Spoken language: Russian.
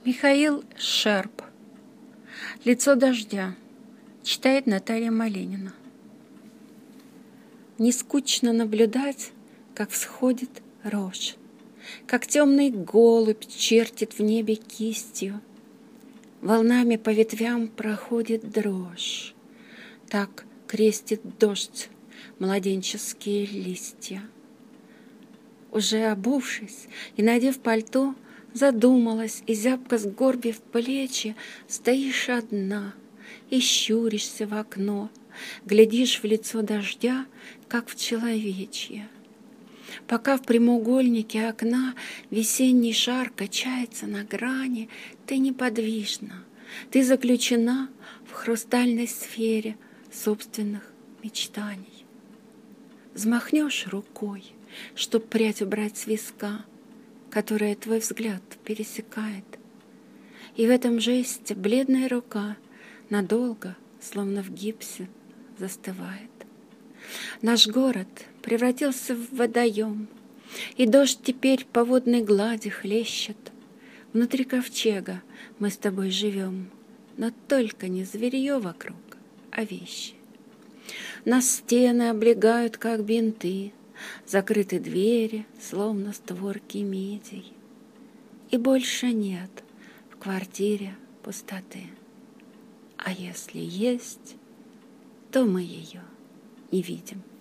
Михаил Шерп. «Лицо дождя», читает Наталья Малинина. Не скучно наблюдать, как всходит рожь, как темный голубь чертит в небе кистью. Волнами по ветвям проходит дрожь, так крестит дождь младенческие листья. Уже обувшись и надев пальто, задумалась и, зябко сгорбив плечи, стоишь одна и щуришься в окно, глядишь в лицо дождя, как в человечье. Пока в прямоугольнике окна весенний шар качается на грани, ты неподвижна, ты заключена в хрустальной сфере собственных мечтаний. Взмахнешь рукой, чтоб прядь убрать с виска, которая твой взгляд пересекает. И в этом жесте бледная рука надолго, словно в гипсе, застывает. Наш город превратился в водоем, и дождь теперь по водной глади хлещет. Внутри ковчега мы с тобой живем, но только не зверье вокруг, а вещи. Нас стены облегают, как бинты, закрыты двери, словно створки медей. И больше нет в квартире пустоты. А если есть, то мы ее не видим.